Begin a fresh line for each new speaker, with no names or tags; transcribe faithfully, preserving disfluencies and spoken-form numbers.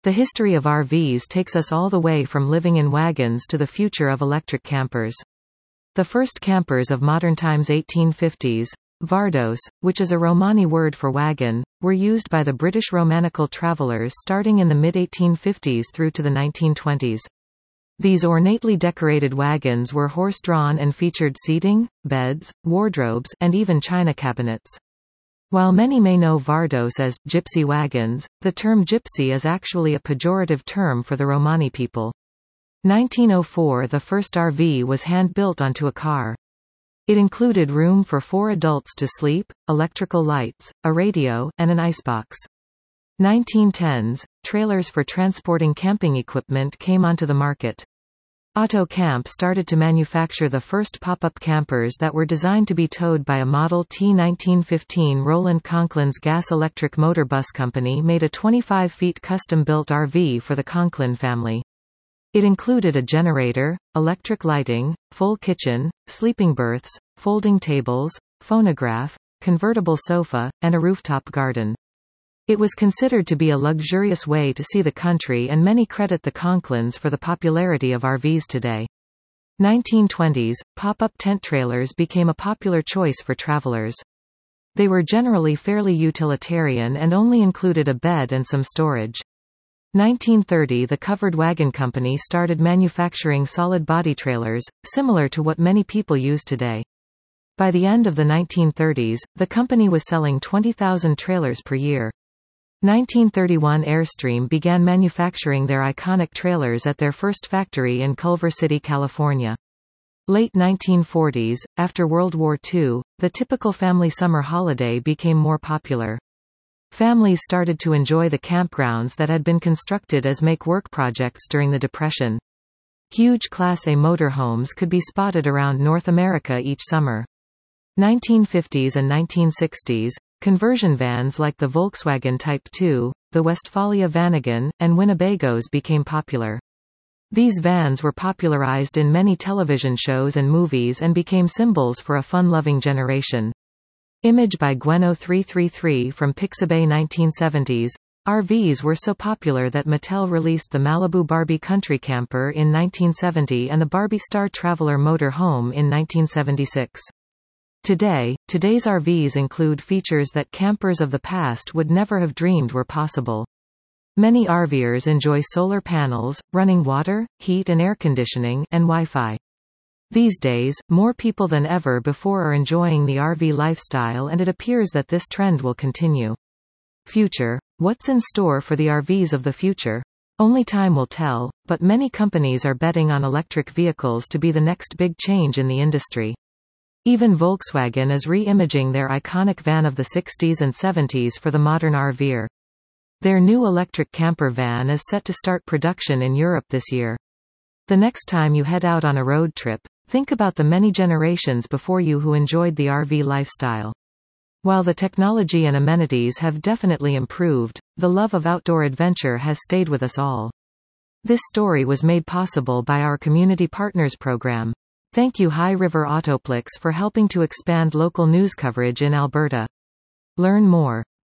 The history of R Vs takes us all the way from living in wagons to the future of electric campers. The first campers of modern times eighteen fifties, Vardos, which is a Romani word for wagon, were used by the British Romanical travellers starting in the mid eighteen fifties through to the nineteen twenties. These ornately decorated wagons were horse-drawn and featured seating, beds, wardrobes, and even china cabinets. While many may know Vardos as gypsy wagons, the term gypsy is actually a pejorative term for the Romani people. nineteen oh four The first R V was hand-built onto a car. It included room for four adults to sleep, electrical lights, a radio, and an icebox. nineteen tens, trailers for transporting camping equipment came onto the market. Otto Camp started to manufacture the first pop-up campers that were designed to be towed by a Model T. nineteen fifteen Roland Conklin's gas-electric motor bus company made a twenty-five feet custom-built R V for the Conklin family. It included a generator, electric lighting, full kitchen, sleeping berths, folding tables, phonograph, convertible sofa, and a rooftop garden. It was considered to be a luxurious way to see the country, and many credit the Conklins for the popularity of R Vs today. nineteen twenties, pop-up tent trailers became a popular choice for travelers. They were generally fairly utilitarian and only included a bed and some storage. nineteen thirty The Covered Wagon Company started manufacturing solid body trailers, similar to what many people use today. By the end of the nineteen thirties, the company was selling twenty thousand trailers per year. nineteen thirty-one Airstream began manufacturing their iconic trailers at their first factory in Culver City, California. Late nineteen forties, after World War Two, the typical family summer holiday became more popular. Families started to enjoy the campgrounds that had been constructed as make-work projects during the Depression. Huge Class A motorhomes could be spotted around North America each summer. nineteen fifties and nineteen sixties, conversion vans like the Volkswagen Type two, the Westfalia Vanagon, and Winnebagos became popular. These vans were popularized in many television shows and movies and became symbols for a fun-loving generation. Image by Gweno three three three from Pixabay nineteen seventies. R Vs were so popular that Mattel released the Malibu Barbie Country Camper in nineteen seventy and the Barbie Star Traveler Motor Home in nineteen seventy-six. Today, today's R Vs include features that campers of the past would never have dreamed were possible. Many RVers enjoy solar panels, running water, heat and air conditioning, and Wi-Fi. These days, more people than ever before are enjoying the R V lifestyle, and it appears that this trend will continue. Future. What's in store for the R Vs of the future? Only time will tell, but many companies are betting on electric vehicles to be the next big change in the industry. Even Volkswagen is re-imaging their iconic van of the sixties and seventies for the modern RVer. Their new electric camper van is set to start production in Europe this year. The next time you head out on a road trip, think about the many generations before you who enjoyed the R V lifestyle. While the technology and amenities have definitely improved, the love of outdoor adventure has stayed with us all. This story was made possible by our Community Partners program. Thank you High River Autoplex for helping to expand local news coverage in Alberta. Learn more.